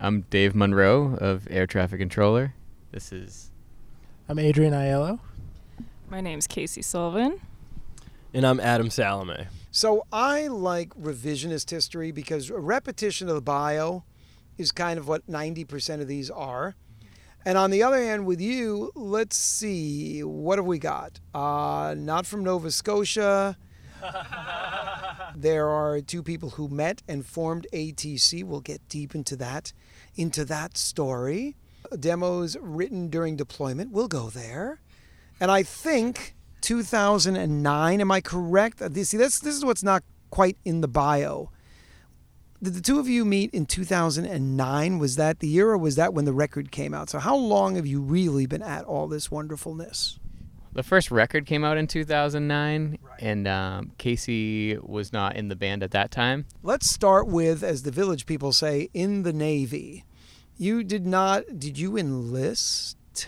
I'm Dave Monroe of Air Traffic Controller. I'm Adrian Aiello. My name's Casey Sullivan. And I'm Adam Salome. So I like revisionist history because a repetition of the bio is kind of what 90% of these are. And on the other hand, with you, let's see, what have we got? Not from Nova Scotia. There are two people who met and formed ATC. We'll get deep into that story. Demos written during deployment. We'll go there. And I think 2009, am I correct? See, this is what's not quite in the bio. Did the two of you meet in 2009? Was that the year, or was that when the record came out? So how long have you really been at all this wonderfulness? The first record came out in 2009, and Casey was not in the band at that time. Let's start with, as the village people say, in the Navy. Did you enlist?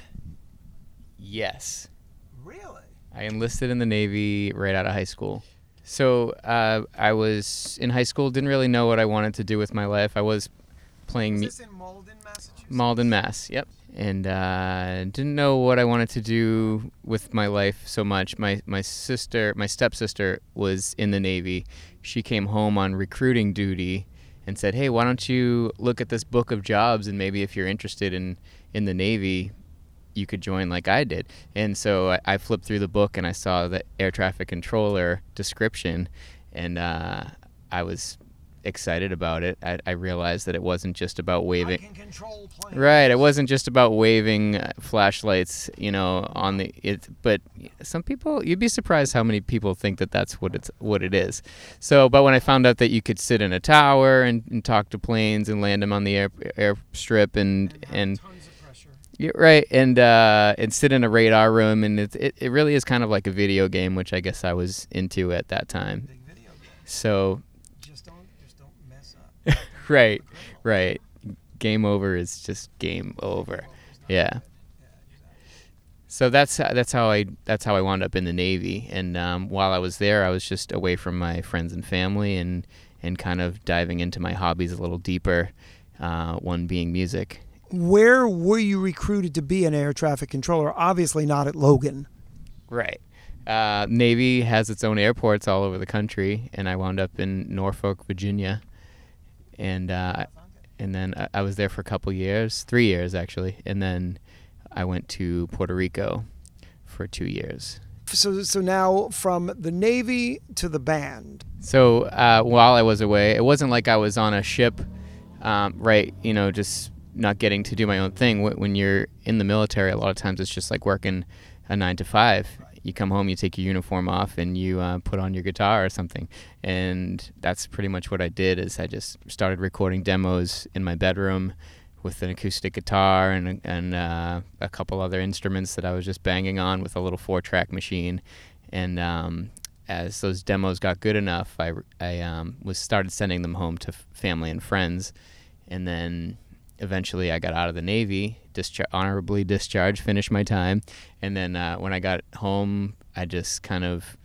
Yes. Really? I enlisted in the Navy right out of high school. So I was in high school, didn't really know what I wanted to do with my life. I was playing... Is this in Malden, Massachusetts? Malden, Mass, yep. And didn't know what I wanted to do with my life so much. My stepsister was in the Navy. She came home on recruiting duty and said, hey, why don't you look at this book of jobs, and maybe if you're interested in the Navy, you could join like I did. And so I flipped through the book and I saw the air traffic controller description, and I was excited about it. I realized that it wasn't just about waving. I can control planes. Right, it wasn't just about waving flashlights, on but some people, you'd be surprised how many people think that that's what it is. So, but when I found out that you could sit in a tower and talk to planes and land them on the airstrip and tons of pressure. Yeah, right, and sit in a radar room, and it really is kind of like a video game, which I guess I was into at that time. Big video game. So. Just don't mess up. Right. Game over is just game over. Yeah. So that's how I wound up in the Navy, and while I was there, I was just away from my friends and family, and kind of diving into my hobbies a little deeper. One being music. Where were you recruited to be an air traffic controller? Obviously not at Logan. Right. Navy has its own airports all over the country, and I wound up in Norfolk, Virginia, and then I was there for a couple years, 3 years actually, and then I went to Puerto Rico for 2 years. So now from the Navy to the band. So while I was away, it wasn't like I was on a ship, just not getting to do my own thing. When you're in the military, a lot of times it's just like working a 9 to 5. You come home, you take your uniform off, and you put on your guitar or something. And that's pretty much what I did. Is I just started recording demos in my bedroom with an acoustic guitar and a couple other instruments that I was just banging on with a little 4-track machine. And as those demos got good enough, I started sending them home to family and friends. And then eventually I got out of the Navy, honorably discharged, finished my time, and then when I got home, I just kind of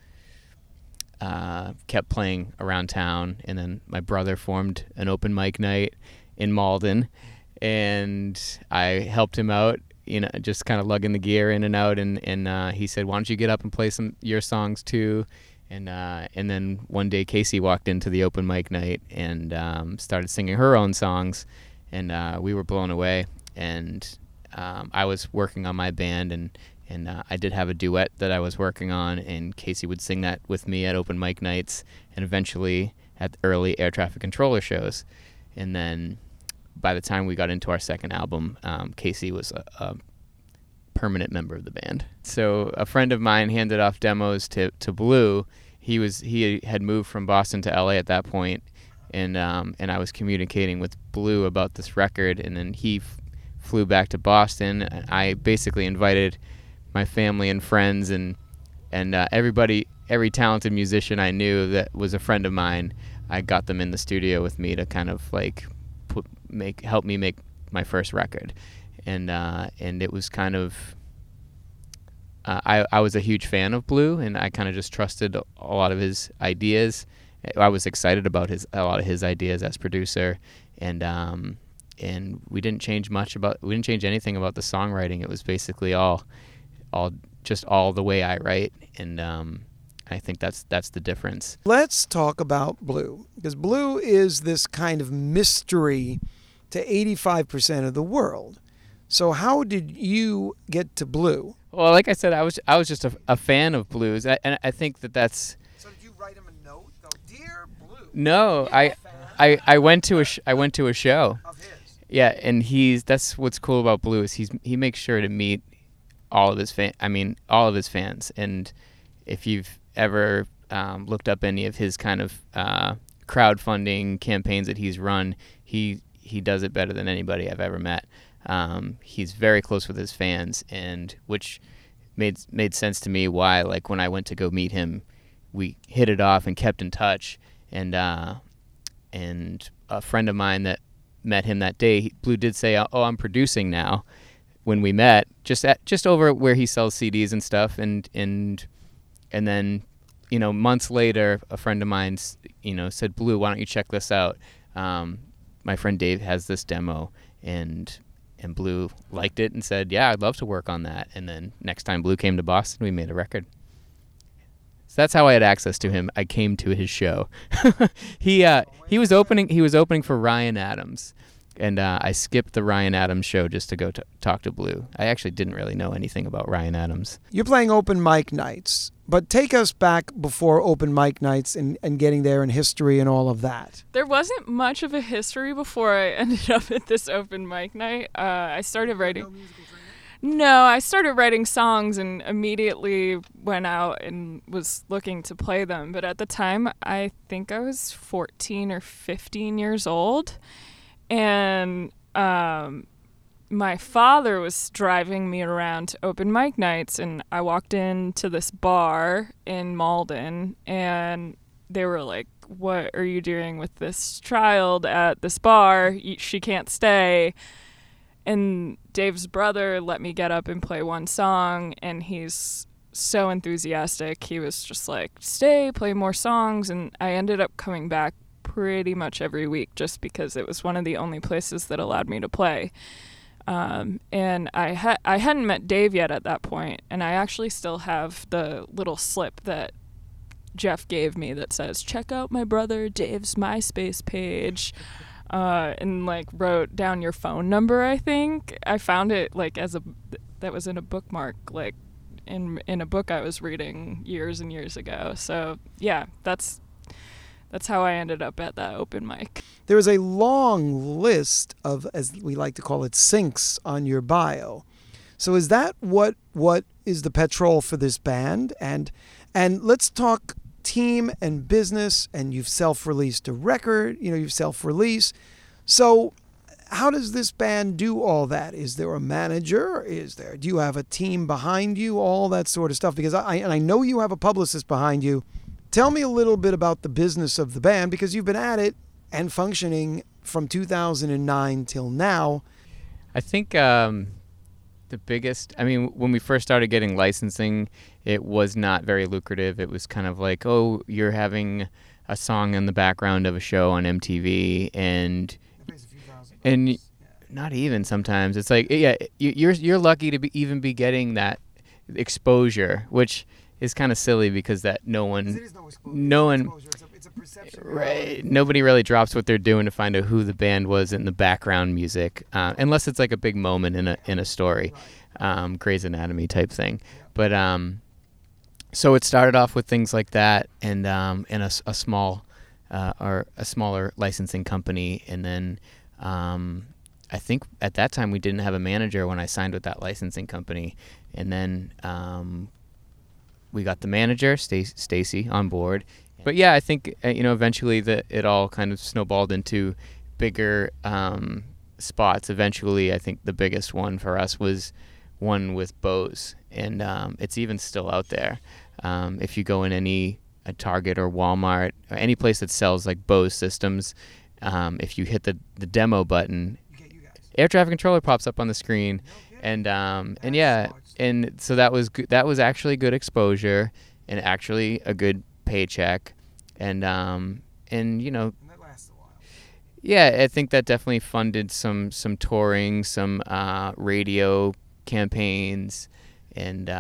kept playing around town, and then my brother formed an open mic night in Malden, and I helped him out, just kind of lugging the gear in and out, and he said, why don't you get up and play your songs too? And then one day Casey walked into the open mic night and started singing her own songs, and we were blown away. And I was working on my band, and I did have a duet that I was working on, and Casey would sing that with me at open mic nights, and eventually at early air traffic controller shows. And then by the time we got into our second album, Casey was a permanent member of the band. So a friend of mine handed off demos to Blue. He had moved from Boston to LA at that point, and I was communicating with Blue about this record, and then he flew back to Boston. I basically invited my family and friends and every talented musician I knew that was a friend of mine. I got them in the studio with me to kind of like help me make my first record, and it was kind of I was a huge fan of Blue, and I kind of just trusted a lot of his ideas. I was excited about a lot of his ideas as producer, and we didn't change anything about the songwriting. It was basically all the way I write, and I think that's the difference. Let's talk about Blue, because Blue is this kind of mystery to 85% of the world. So how did you get to Blue? Well, like I said, I was just a fan of blues, and I think that's. So did you write him a note? Go, Dear Blue. No, I went to a show. Of his. Yeah, and that's what's cool about Blue is he makes sure to meet all of his fans. And if you've ever looked up any of his kind of crowdfunding campaigns that he's run, he does it better than anybody I've ever met. He's very close with his fans, and which made sense to me why, like, when I went to go meet him, we hit it off and kept in touch. And a friend of mine that met him that day, Blue did say, "Oh, I'm producing now." When we met, just over where he sells CDs and stuff, and then, months later, a friend of mine, said, "Blue, why don't you check this out? My friend Dave has this demo," and Blue liked it and said, "Yeah, I'd love to work on that." And then next time Blue came to Boston, we made a record. So that's how I had access to him. I came to his show. He was opening for Ryan Adams, and I skipped the Ryan Adams show just to go talk to Blue. I actually didn't really know anything about Ryan Adams. You're playing open mic nights, but take us back before open mic nights and getting there in history and all of that. There wasn't much of a history before I ended up at this open mic night. I started writing. No, I started writing songs and immediately went out and was looking to play them. But at the time, I think I was 14 or 15 years old. And my father was driving me around to open mic nights, and I walked into this bar in Malden, and they were like, "What are you doing with this child at this bar? She can't stay." And Dave's brother let me get up and play one song, and he's so enthusiastic. He was just like, "Stay, play more songs." And I ended up coming back pretty much every week just because it was one of the only places that allowed me to play. And I hadn't met Dave yet at that point, and I actually still have the little slip that Jeff gave me that says, "Check out my brother Dave's MySpace page." And like wrote down your phone number. I think I found it like that was in a bookmark, like in a book I was reading years and years ago. So yeah, that's how I ended up at that open mic. There is a long list of, as we like to call it, syncs on your bio. So is that what is the petrol for this band? And let's talk team and business, and you've self-released a record, you've self-released. So how does this band do all that? Is there a manager? Do you have a team behind you? All that sort of stuff, because I know you have a publicist behind you. Tell me a little bit about the business of the band, because you've been at it and functioning from 2009 till now. I think the biggest, when we first started getting licensing, it was not very lucrative. It was kind of like, oh, you're having a song in the background of a show on MTV, and not even sometimes. It's like, yeah, you're lucky to even be getting that exposure, which is kind of silly because that no one, it's a perception, right? Nobody really drops what they're doing to find out who the band was in the background music, unless it's like a big moment in a story, Grey's Anatomy type thing. But so it started off with things like that, and a small or a smaller licensing company, and then I think at that time we didn't have a manager when I signed with that licensing company, and then we got the manager, Stacy, on board. But yeah, I think eventually it all kind of snowballed into bigger spots. Eventually, I think the biggest one for us was one with Bose, and it's even still out there. If you go in a Target or Walmart or any place that sells like Bose systems, if you hit the demo button, air traffic controller pops up on the screen, and yeah. And so that was actually good exposure and actually a good paycheck, and that lasts a while. Yeah, I think that definitely funded some touring, some radio campaigns, and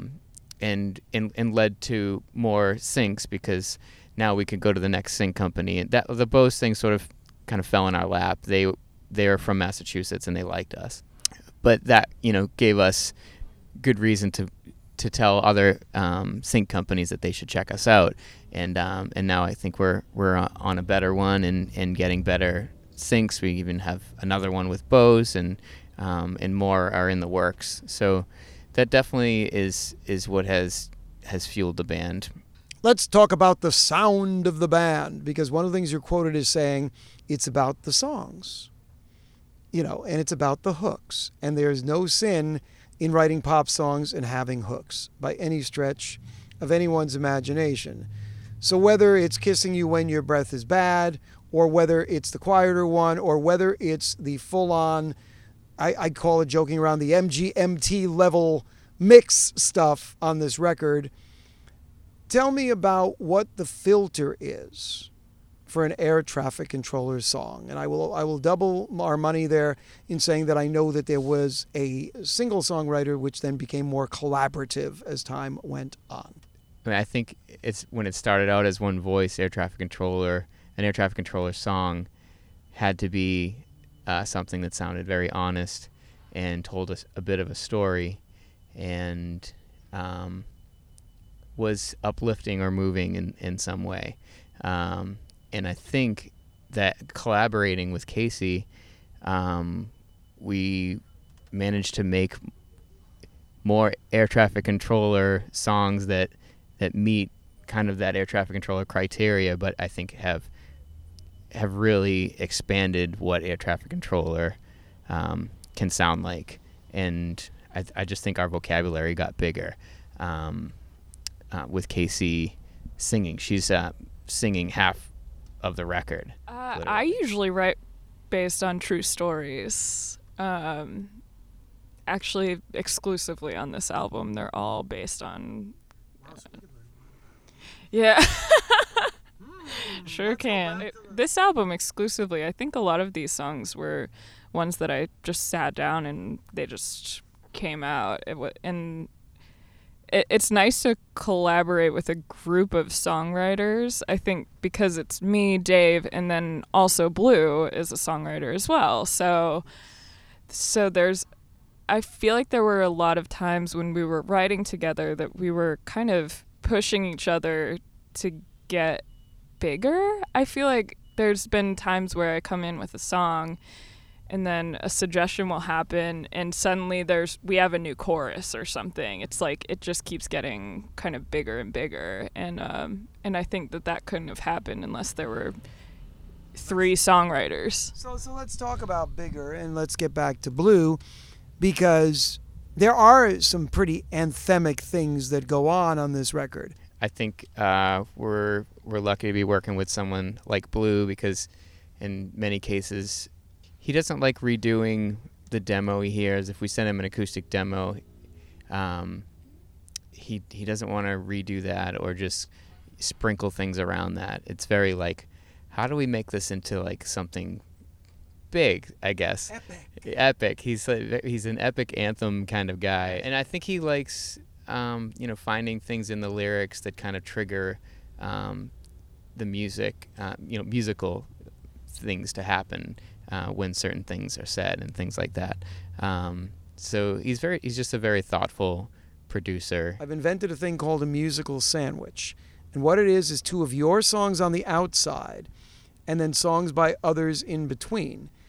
led to more syncs, because now we could go to the next sync company, and that the Bose thing sort of kind of fell in our lap. They're from Massachusetts and they liked us, but that gave us good reason to tell other sync companies that they should check us out, and now I think we're on a better one and getting better syncs. We even have another one with Bose, and more are in the works. So that definitely is what has fueled the band. Let's talk about the sound of the band, because one of the things you're quoted as saying, it's about the songs, and it's about the hooks. And there's no sin in writing pop songs and having hooks by any stretch of anyone's imagination. So whether it's Kissing You When Your Breath Is Bad, or whether it's the quieter one, or whether it's the full-on, I call it joking around, the MGMT level mix stuff on this record, tell me about what the filter is for an air traffic controller song. And I will double our money there in saying that I know that there was a single songwriter which then became more collaborative as time went on. I mean, I think it's when it started out as one voice, an air traffic controller song had to be something that sounded very honest and told us a bit of a story, and was uplifting or moving in some way. And I think that collaborating with Casey, we managed to make more air traffic controller songs that meet kind of that air traffic controller criteria, but I think have really expanded what air traffic controller can sound like. And I just think our vocabulary got bigger with Casey singing. She's singing half of the record. I usually write based on true stories. Actually, exclusively on this album, they're all based on... Yeah. Sure can. This album exclusively, I think a lot of these songs were ones that I just sat down and they just came out. And it's nice to collaborate with a group of songwriters, I think, because it's me, Dave, and then also Blue is a songwriter as well. So there's... I feel like there were a lot of times when we were writing together that we were kind of pushing each other to get bigger. I feel like there's been times where I come in with a song and then a suggestion will happen and suddenly we have a new chorus or something. It's like it just keeps getting kind of bigger and bigger, and I think that couldn't have happened unless there were 3 songwriters. So let's talk about bigger, and let's get back to Blue, because there are some pretty anthemic things that go on this record. I think we're lucky to be working with someone like Blue, because in many cases he doesn't like redoing the demo he hears. If we send him an acoustic demo, he doesn't want to redo that or just sprinkle things around that. It's very like, how do we make this into like something big, I guess. Epic. He's an epic anthem kind of guy, and I think he likes finding things in the lyrics that kind of trigger the music, musical things to happen when certain things are said and things like that. So he's just a very thoughtful producer. I've invented a thing called a musical sandwich, and what it is 2 of your songs on the outside and then songs by others in between.